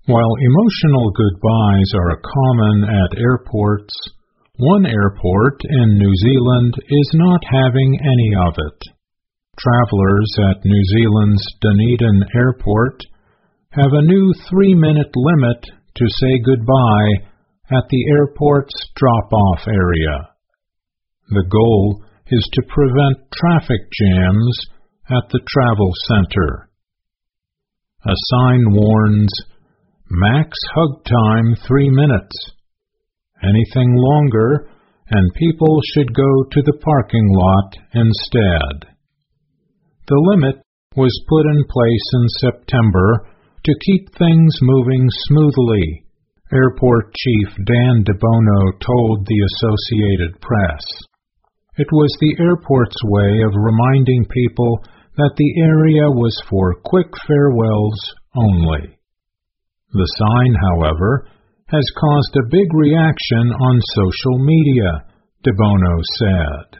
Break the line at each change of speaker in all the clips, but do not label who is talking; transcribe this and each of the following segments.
While emotional goodbyes are common at airports, one airport in New Zealand is not having any of it. Travelers at New Zealand's Dunedin Airport have a new 3-minute limit to say goodbye at the airport's drop-off area. The goal is to prevent traffic jams at the travel center. A sign warns, "Max hug time 3 minutes. Anything longer, and people should go to the parking lot instead." The limit was put in place in September to keep things moving smoothly, Airport Chief Dan DeBono told the Associated Press. It was the airport's way of reminding people that the area was for quick farewells only. The sign, however, has caused a big reaction on social media, DeBono said.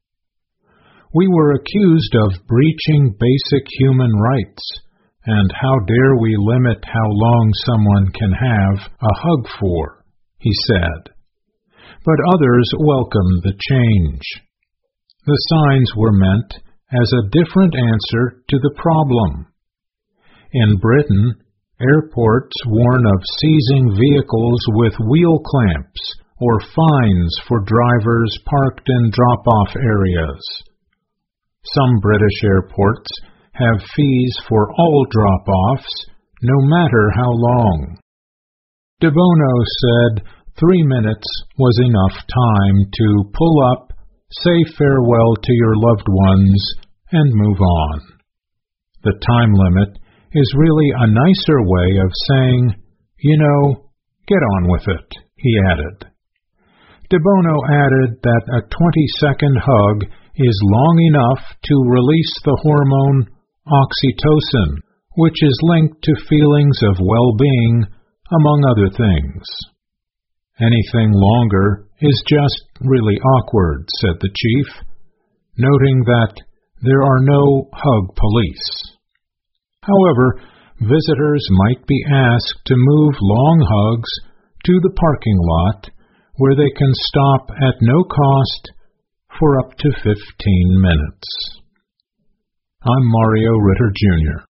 "We were accused of breaching basic human rights, and how dare we limit how long someone can have a hug for," he said. But others welcomed the change. The signs were meant as a different answer to the problem. In Britain, airports warn of seizing vehicles with wheel clamps or fines for drivers parked in drop-off areas. Some British airports have fees for all drop-offs, no matter how long. DeBono said 3 minutes was enough time to pull up, say farewell to your loved ones, and move on. The time limit is really a nicer way of saying, get on with it, he added. DeBono added that a 20-second hug is long enough to release the hormone oxytocin, which is linked to feelings of well-being, among other things. Anything longer is just really awkward, said the chief, noting that there are no hug police. However, visitors might be asked to move long hugs to the parking lot, where they can stop at no cost for up to 15 minutes. I'm Mario Ritter, Jr.